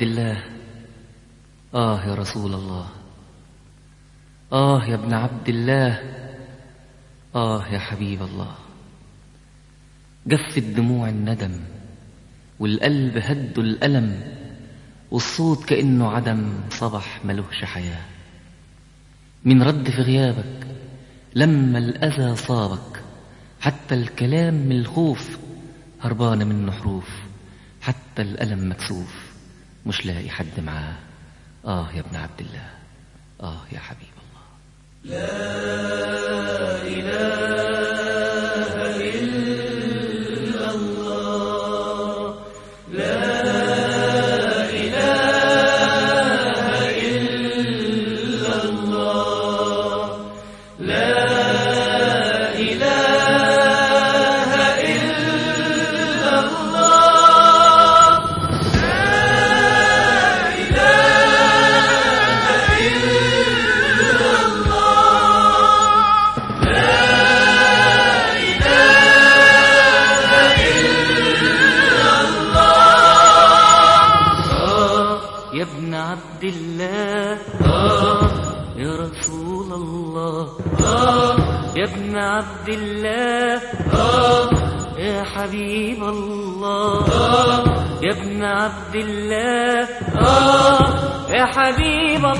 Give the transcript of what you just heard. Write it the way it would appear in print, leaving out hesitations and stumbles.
الله، آه يا رسول الله، آه يا ابن عبد الله، آه يا حبيب الله. جفت دموع الندم والقلب هدوا الألم، والصوت كأنه عدم صبح ملوش حياة. من رد في غيابك لما الأذى صابك، حتى الكلام من الخوف هربان منه حروف، حتى الألم مكسوف مش لاقي حد معاه. آه يا ابن عبد الله، آه يا حبيب الله. لا إله إلا الله، لا إله إلا الله، لا إله إلا الله، لا إله إلا الله، لا إله إلا الله. يا ابن عبد الله، يا رسول الله، يا ابن عبد الله، يا حبيب الله، يا ابن عبد الله، يا حبيب الله.